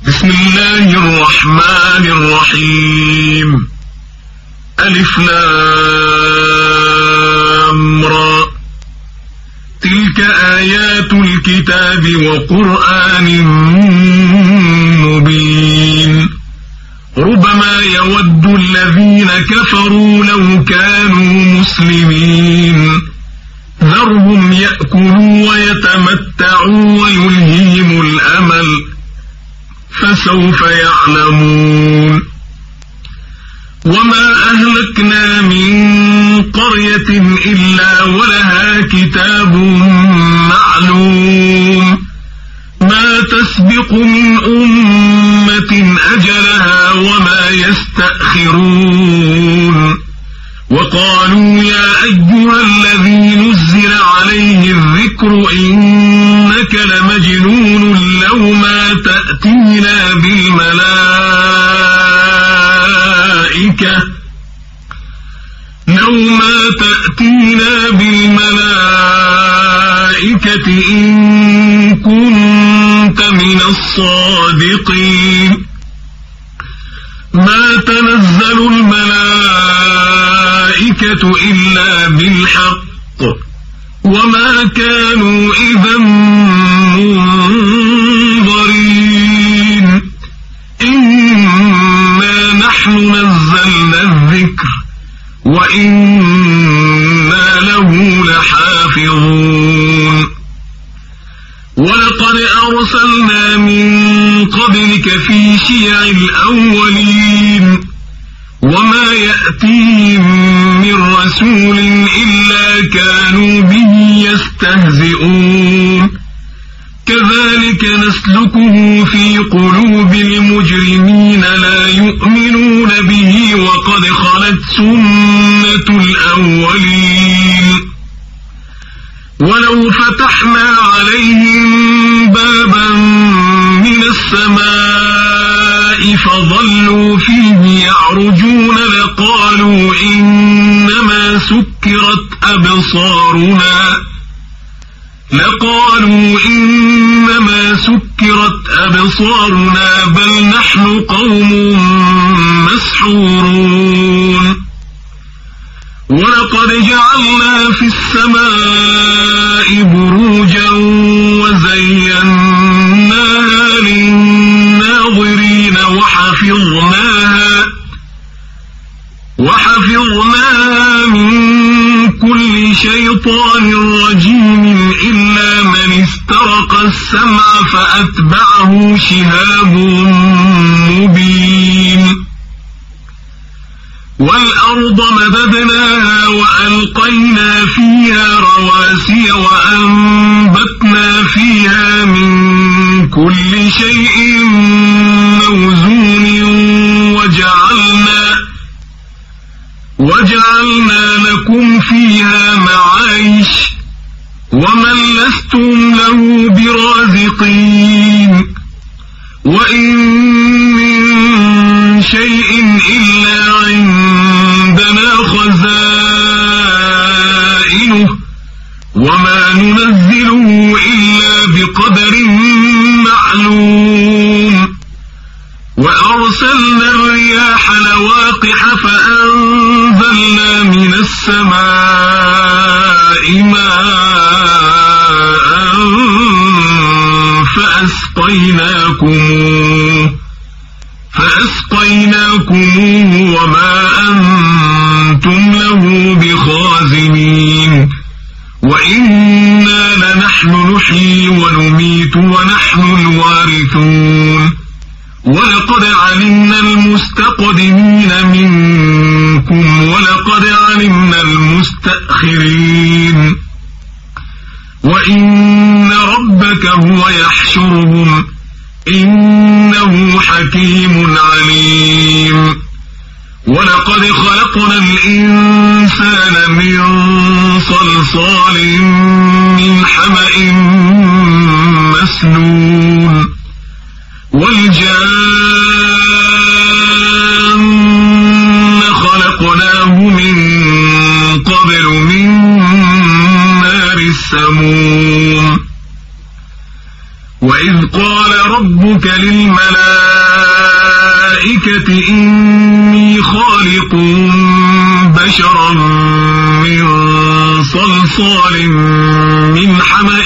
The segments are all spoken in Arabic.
بسم الله الرحمن الرحيم. ألف لام را. تلك آيات الكتاب وقرآن مبين. ربما يود الذين كفروا لو كانوا مسلمين. ذرهم يأكلوا ويتمتعوا ويلهيهم الأمل فسوف يعلمون. وما أهلكنا من قرية إلا ولها كتاب معلوم ما تسبق من أمة أجلها وما يستأخرون. وقالوا يا أيها الذي نزل عليه الذكر إنك لمجنون لو ما تأتينا بالملائكة إن كنت من الصادقين. ما تنزل الملائكة إلا بالحق وما كانوا إذا منظرين. إنا نحن نزلنا الذكر وإنا له لحافظون. ولقد أرسلنا من قبلك في شيع الأولين وما يأتيهم من رسول إلا كانوا به يستهزئون. كذلك نسلكه في قلوب المجرمين لا يؤمنون به وقد خلت سنة الأولين. ولو فتحنا عليهم بابا من السماء فظلوا فيه يعرجون لقالوا إنما سكرت أبصارنا بل نحن قوم مسحورون. ولقد جعلنا في السماء بروجا وزيناها للناظرين وحفظناها من كل شيطان رجيم إلا من استرق السمع فأتبعه شهاب مبين. والأرض مددناها وألقينا فيها رواسي وأنبتنا فيها من كل شيء موزون وجعلنا لكم فيها معايش ومن لستم له برازقين. وإن من شيء إلا عندنا خزائنه وما ننزله إلا بقدر معلوم. وأرسلنا الرياح لواقح فأنزلنا من السماء ماء فأسقيناكموه وما أنتم له بخازنين. وإنا لنحن نحيي ونميت ونحن الوارثون. ولقد علمنا المستقدمين منكم ولقد علمنا المستأخرين. وإن ربك هو يحشرهم إنه حكيم عليم. ولقد خلقنا الإنسان من صلصال من حمأ مسنون. والجان خلقناه من قبل من نار السموم. وإذ قال رب ربك للملائكة إني خالق بشرا من صلصال من حمأ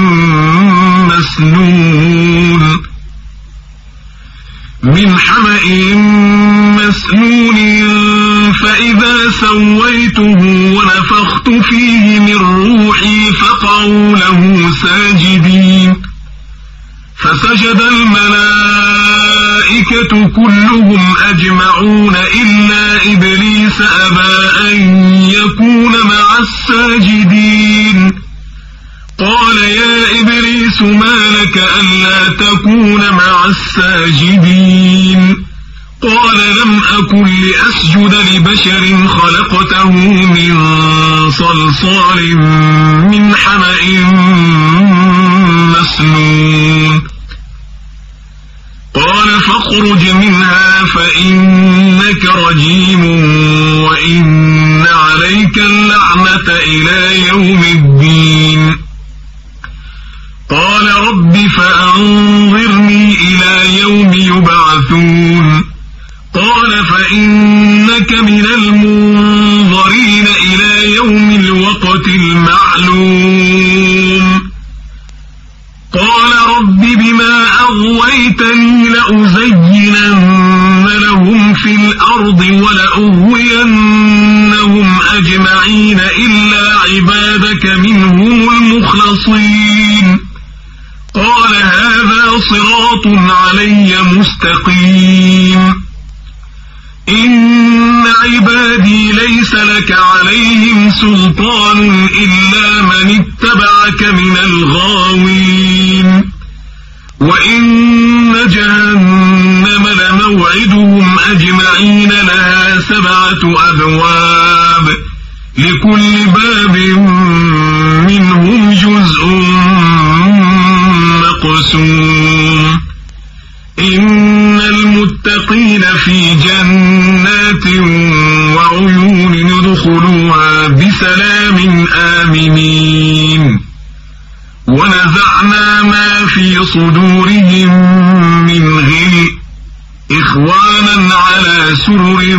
مسنون فإذا سويته ونفخت فيه من روحي فقعوا له ساجدين فسجد الملائكة كلهم أجمعون إلا إبليس أبى أن يكون مع الساجدين قال يا إبليس ما لك ألا تكون مع الساجدين قال لم أكن لأسجد لبشر خلقته من صلصال من حمأ مسنون قال فاخرج منها فإنك رجيم وإن عليك اللعنة إلى يوم الدين قال رب فأنظرني إلى يوم يبعثون قال فإنك من المنظرين إلى يوم الوقت المعلوم قال رب بما أغويتني لأزينن لهم في الأرض ولأغوينهم أجمعين إلا عبادك منهم المخلصين قال هذا صراط علي مستقيم إن عبادي ليس لك عليهم سلطان إلا من اتبعك من الغاوين وإن جهنم لموعدهم أجمعين لها 7 أبواب لكل باب منهم جزء مقسوم إن المتقين في جنات وعيون يدخلوها بسلام آمنين ونزعنا ما في صدورهم من غل إخوانا على سرر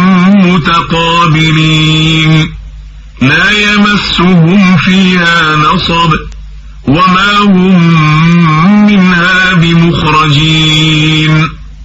متقابلين لا يمسهم فيها نصب وما هم منها بمخرجين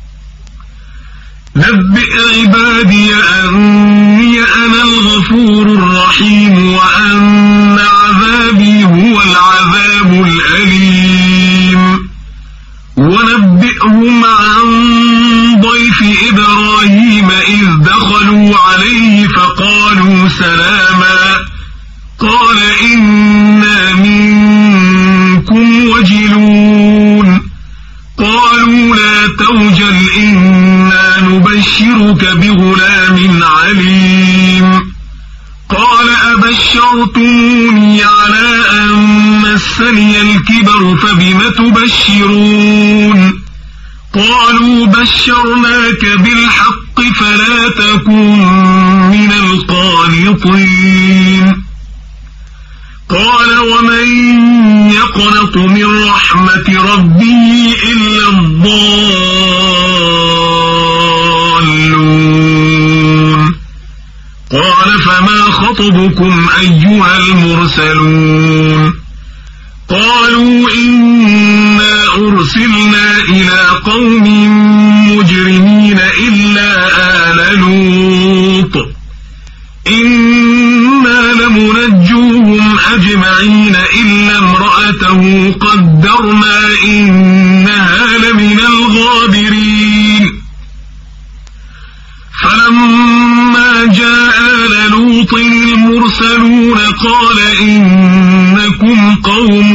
نبئ عبادي أني أنا الغفور الرحيم وأن عذابي هو العذاب الأليم ونبئهم عن ضيف إبراهيم إذ دخلوا عليه فقالوا سلاما قال إنا منكم وجلون قالوا لا توجل إنا نبشرك بغلام عليم قال أبشرتموني على أن مسني الكبر فبم تبشرون قالوا بشرناك بالحق فلا تكن من القانطين قال ومن يقنط من رحمة ربه إلا الضالون قال فما خطبكم أيها المرسلون قالوا إنا أرسلنا إلى قوم مجرمين إلا آل لوط إنا لمنجوهم أجمعين إلا امرأته قدرنا إنها لمن الغابرين فلما جاء آل لوط المرسلون قال إنكم قوم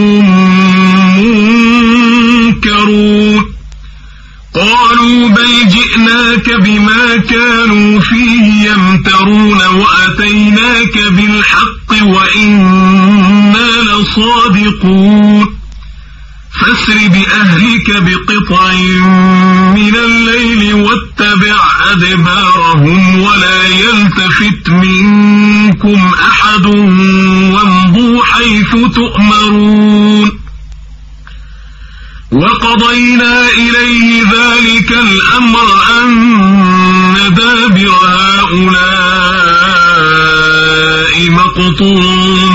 منكرون قالوا بل جئناك بما كانوا فيه يمترون وأتيناك بالحق وإنا لصادقون فاسر بأهلك بقطع من الليل واتبع أدبارهم ولا يلتفت منكم أحد وامضوا حيث تؤمرون وقضينا إليه ذلك الأمر أن دابر هؤلاء مقطوع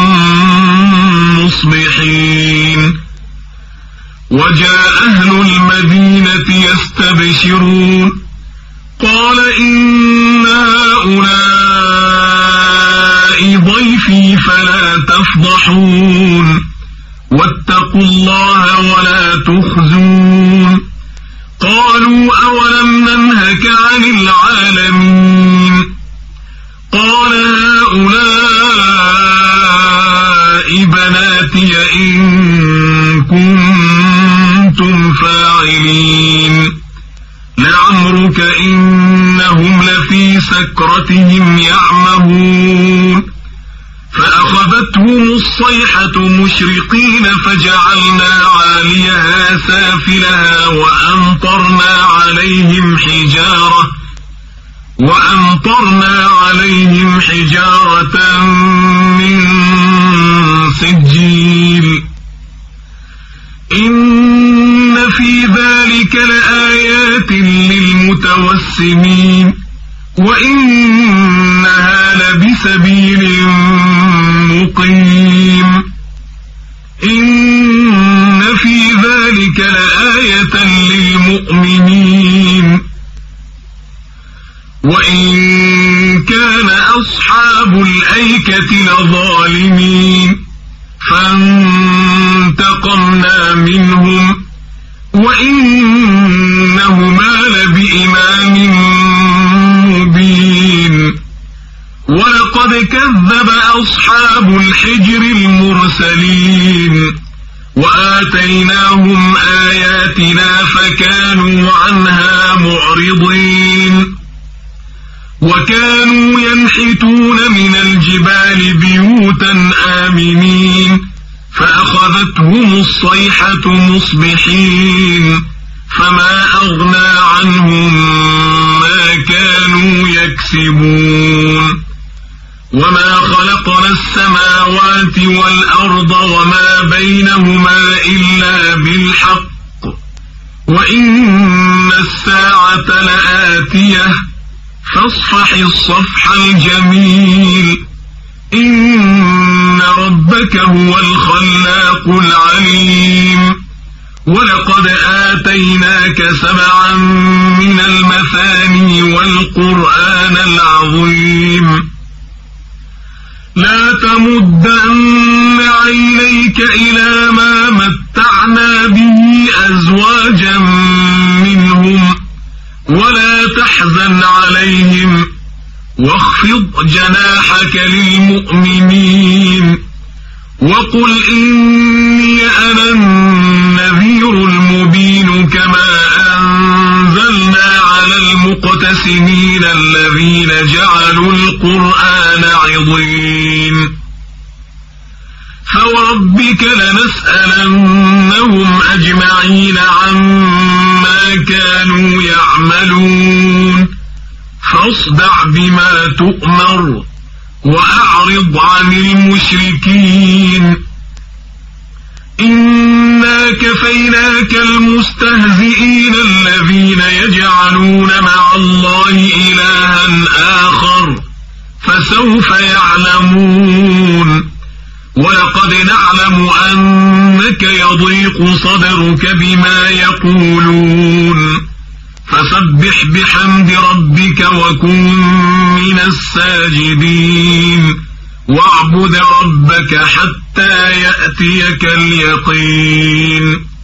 مصبحين وجاء أهل المدينة يستبشرون قال إن هؤلاء ضيفي فلا تفضحون واتقوا الله ولا تخزون قالوا أولم ننهك عن العالمين قال هؤلاء بناتي إن كنتم فاعلين لعمرك إنهم لفي سكرتهم يعمهون فأخذتهم الصيحة مشرقين فجعلنا عاليها سافلها وأمطرنا عليهم حجارة من سجيل إن في ذلك لآيات للمتوسمين وإنها لبسبيل مقيم إن في ذلك لآية للمؤمنين وإن كان أصحاب الأيكة لظالمين فانتقمنا منهم وإنهما لبإمام مبين ولقد كذب أصحاب الحجر المرسلين وآتيناهم آياتنا فكانوا عنها معرضين وكانوا ينحتون من الجبال بيوتا آمنين فأخذتهم الصيحة مصبحين فما أغنى عنهم ما كانوا يكسبون وما خلقنا السماوات والأرض وما بينهما إلا بالحق وإن الساعة لآتية فاصفح الصفح الجميل إن ربك هو الخلاق العليم ولقد آتيناك 7 من المثاني والقرآن العظيم لا تمدن عينيك إلى ما متعنا به أزواجا منهم ولا تحزن عليهم واخفض جناحك للمؤمنين وقل إني أنا النذير المبين كما أنزلنا على المقتسمين الذين جعلوا القرآن عضين فوربك لنسألنهم أجمعين عما كانوا يعملون فاصدع بما تؤمر وأعرض عن المشركين إنا كفيناك المستهزئين الذين يجعلون مع الله إلها آخر فسوف يعلمون ولقد نعلم أنك يضيق صدرك بما يقولون فسبح بحمد ربك وكن من الساجدين واعبد ربك حتى يأتيك اليقين